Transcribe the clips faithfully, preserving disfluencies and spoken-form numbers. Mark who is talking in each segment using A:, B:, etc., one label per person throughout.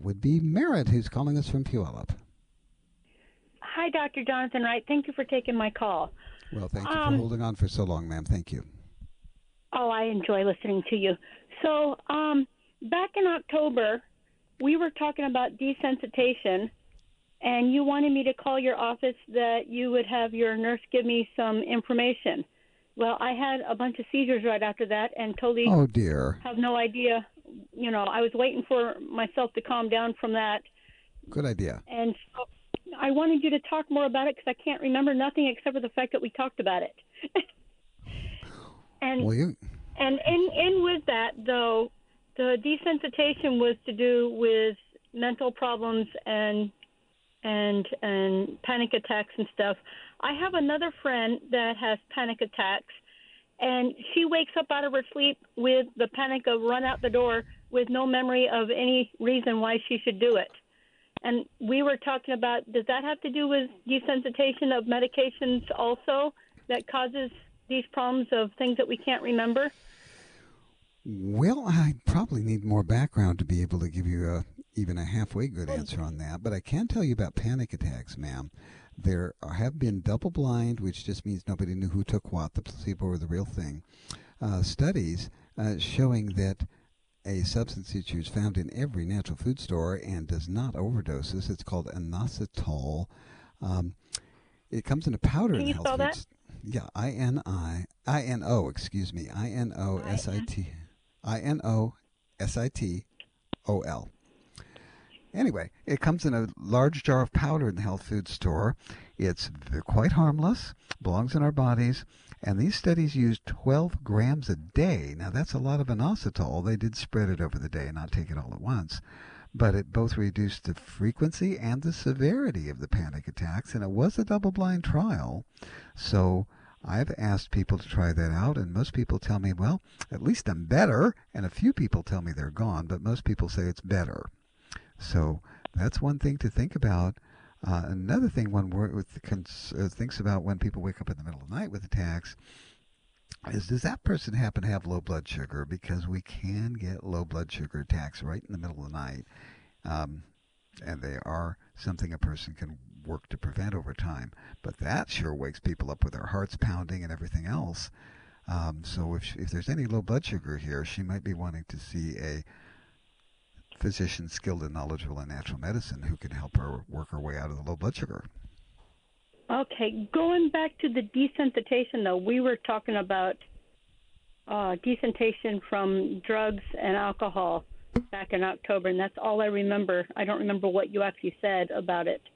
A: would be Merritt, who's calling us from Puyallup.
B: Hi, Doctor Jonathan Wright. Thank you for taking my call.
A: Well, thank you
B: um,
A: for holding on for so long, ma'am. Thank you.
B: Oh, I enjoy listening to you. So um, back in October, we were talking about desensitization, and you wanted me to call your office that you would have your nurse give me some information. Well, I had a bunch of seizures right after that and totally
A: oh, dear.
B: have no idea. You know, I was waiting for myself to calm down from that.
A: Good idea.
B: And so I wanted you to talk more about it because I can't remember nothing except for the fact that we talked about it. and
A: well, you...
B: and in, in with that, though, the desensitization was to do with mental problems and and and panic attacks and stuff. I have another friend that has panic attacks, and she wakes up out of her sleep with the panic of run out the door with no memory of any reason why she should do it. And we were talking about, does that have to do with desensitization of medications also that causes these problems of things that we can't remember?
A: Well, I probably need more background to be able to give you a, even a halfway good answer on that. But I can tell you about panic attacks, ma'am. There have been double-blind, which just means nobody knew who took what, the placebo or the real thing, uh, studies uh, showing that a substance that's used found in every natural food store and does not overdose us. It's called inositol. Um, it comes in a powder
B: Can
A: in
B: you
A: health
B: spell
A: foods.
B: that?
A: Yeah, I N I, I N O, excuse me, I N O S I T, I N O S I T O L. Anyway, it comes in a large jar of powder in the health food store. It's quite harmless, belongs in our bodies, and these studies used twelve grams a day. Now, that's a lot of inositol. They did spread it over the day and not take it all at once. But it both reduced the frequency and the severity of the panic attacks, and it was a double-blind trial. So I've asked people to try that out, and most people tell me, well, at least I'm better, and a few people tell me they're gone, but most people say it's better. So that's one thing to think about. Uh, another thing one with, cons- uh, thinks about when people wake up in the middle of the night with attacks is, does that person happen to have low blood sugar? Because we can get low blood sugar attacks right in the middle of the night, um, and they are something a person can work to prevent over time. But that sure wakes people up with their hearts pounding and everything else. Um, so if, if there's any low blood sugar here, she might be wanting to see a physician skilled and knowledgeable in natural medicine who can help her work her way out of the low blood sugar.
B: Okay, going back to the desensitization, though, we were talking about uh, desensitization from drugs and alcohol back in October, and that's all I remember. I don't remember what you actually said about it.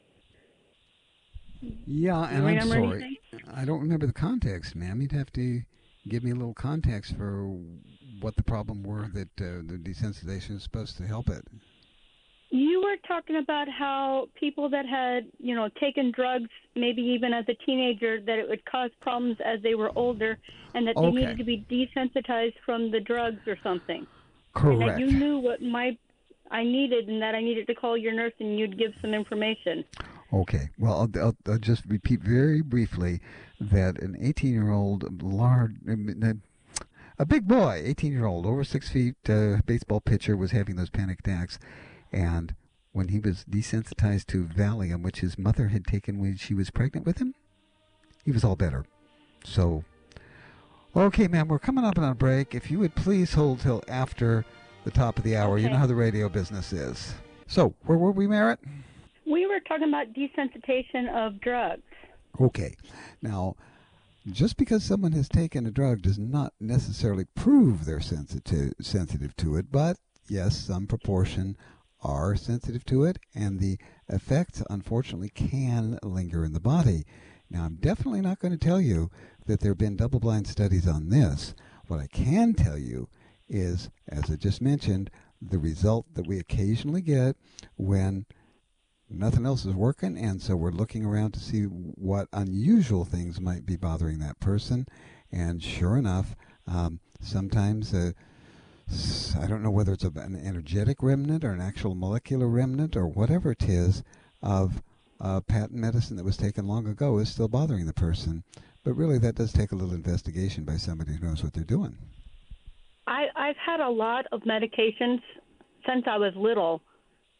A: Yeah, and I'm sorry.
B: Anything?
A: I don't remember the context, ma'am. You'd have to give me a little context for what the problem were that uh, the desensitization is supposed to help it.
B: You were talking about how people that had, you know, taken drugs, maybe even as a teenager, that it would cause problems as they were older, and that
A: okay.
B: they needed to be desensitized from the drugs or something.
A: Correct.
B: And that you knew what my I needed, and that I needed to call your nurse, and you'd give some information.
A: Okay. Well, I'll, I'll, I'll just repeat very briefly that an eighteen-year-old large, a big boy, eighteen-year-old, over six feet, uh, baseball pitcher, was having those panic attacks. And when he was desensitized to Valium, which his mother had taken when she was pregnant with him, he was all better. So, okay, ma'am, we're coming up on a break. If you would please hold till after the top of the hour.
B: Okay.
A: You know how the radio business is. So, where were we, Merritt?
B: We were talking about desensitization of drugs.
A: Okay. Now, just because someone has taken a drug does not necessarily prove they're sensitive sensitive to it, but yes, some proportion are sensitive to it, and the effects, unfortunately, can linger in the body. Now, I'm definitely not going to tell you that there have been double-blind studies on this. What I can tell you is, as I just mentioned, the result that we occasionally get when nothing else is working, and so we're looking around to see what unusual things might be bothering that person. And sure enough, um, sometimes uh, I don't know whether it's an energetic remnant or an actual molecular remnant or whatever it is of uh, patent medicine that was taken long ago is still bothering the person. But really, that does take a little investigation by somebody who knows what they're doing.
B: I, I've had a lot of medications since I was little.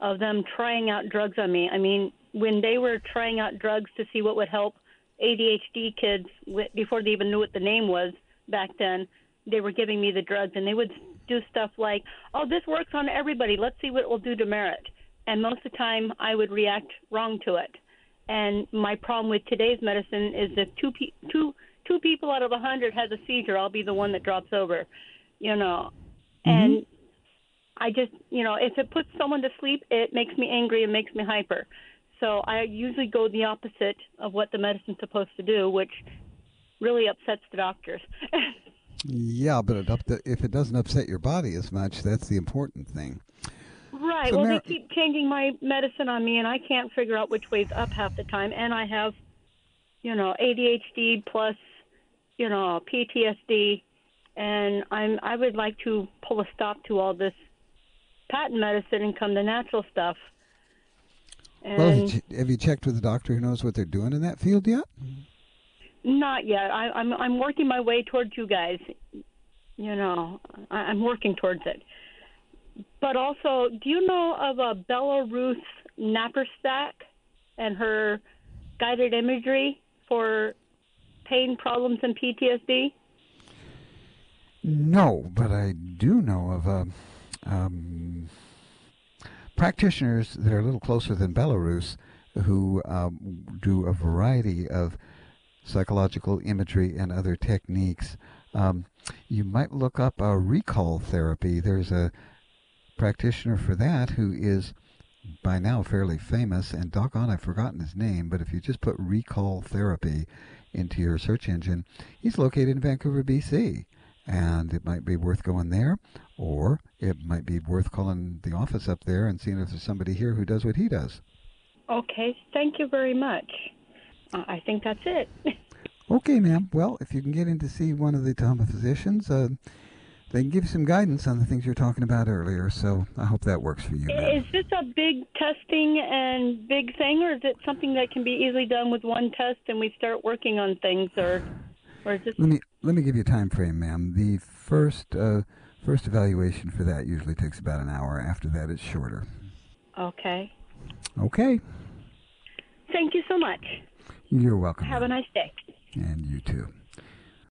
B: of them trying out drugs on me. I mean, when they were trying out drugs to see what would help A D H D kids before they even knew what the name was back then, they were giving me the drugs, and they would do stuff like, oh, this works on everybody. Let's see what it will do to Merritt. And most of the time, I would react wrong to it. And my problem with today's medicine is if two, pe- two, two people out of a hundred has a seizure, I'll be the one that drops over, you know. Mm-hmm. And I just, you know, if it puts someone to sleep, it makes me angry and makes me hyper. So I usually go the opposite of what the medicine's supposed to do, which really upsets the doctors.
A: Yeah, but it up to, if it doesn't upset your body as much, that's the important thing.
B: Right. So well, Mar- they keep changing my medicine on me, and I can't figure out which way's up half the time. And I have, you know, A D H D plus, you know, P T S D, and I'm I would like to pull a stop to all this patent medicine and come to natural stuff. And
A: well, have you, have you checked with a doctor who knows what they're doing in that field yet?
B: Not yet. I, I'm I'm working my way towards you guys. You know, I, I'm working towards it. But also, do you know of a Belarus Naparstak and her guided imagery for pain problems and P T S D?
A: No, but I do know of a. Um, practitioners that are a little closer than Belarus who um, do a variety of psychological imagery and other techniques. Um, you might look up a recall therapy. There's a practitioner for that who is by now fairly famous, and doggone, I've forgotten his name, but if you just put recall therapy into your search engine, he's located in Vancouver, B C, and it might be worth going there, or it might be worth calling the office up there and seeing if there's somebody here who does what he does.
B: Okay, thank you very much. Uh, I think that's it.
A: Okay, ma'am. Well, if you can get in to see one of the Tama physicians, uh, they can give you some guidance on the things you were talking about earlier, so I hope that works for you, ma'am.
B: Is this a big testing and big thing, or is it something that can be easily done with one test and we start working on things, or, or is this...
A: Let me, let me give you a time frame, ma'am. The first, uh, first evaluation for that usually takes about an hour. After that, it's shorter.
B: Okay.
A: Okay.
B: Thank you so much.
A: You're welcome.
B: Have a nice day.
A: And you too.